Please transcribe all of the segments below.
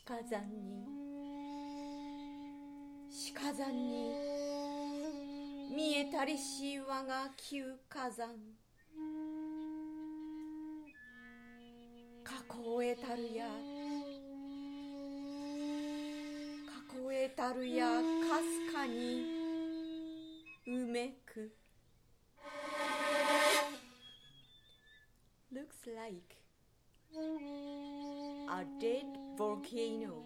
鹿山に見えたりし我が旧火山、囲えたるやかすかにうめく。 Looks like a dead volcano,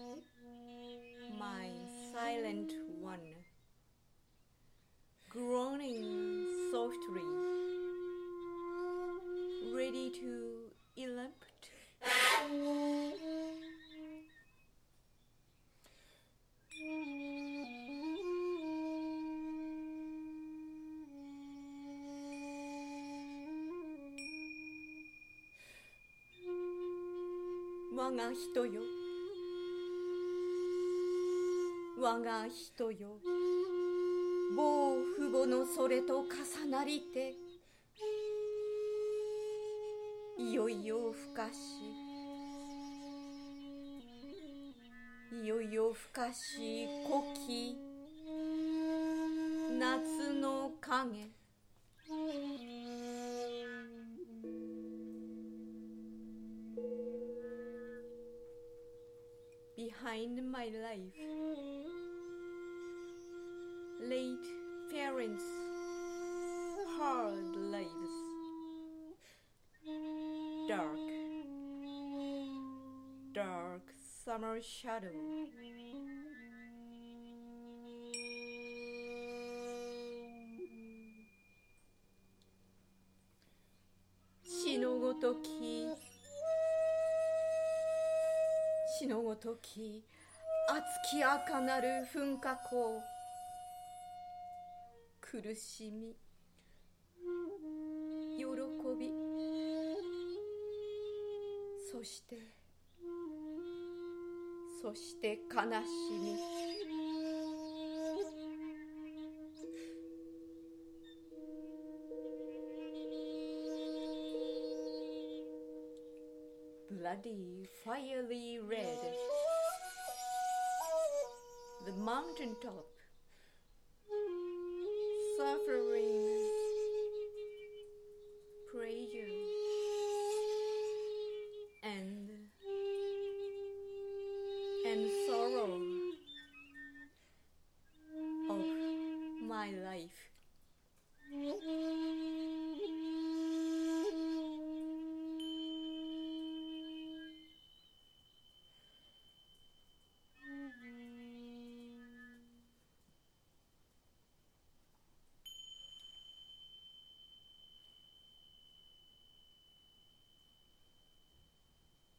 my silent one, groaning softly, ready to erupt.我が人よ、某父母のそれと重なりて、いよいよふかし古き夏の影。Behind my life, late parents, hard lives, dark summer shadow. 死のごとき熱き赤なる噴火口、苦しみ、喜び、そして悲しみ。Bloody, fiery red, the mountain top, suffering, prayer, and sorrow of my life.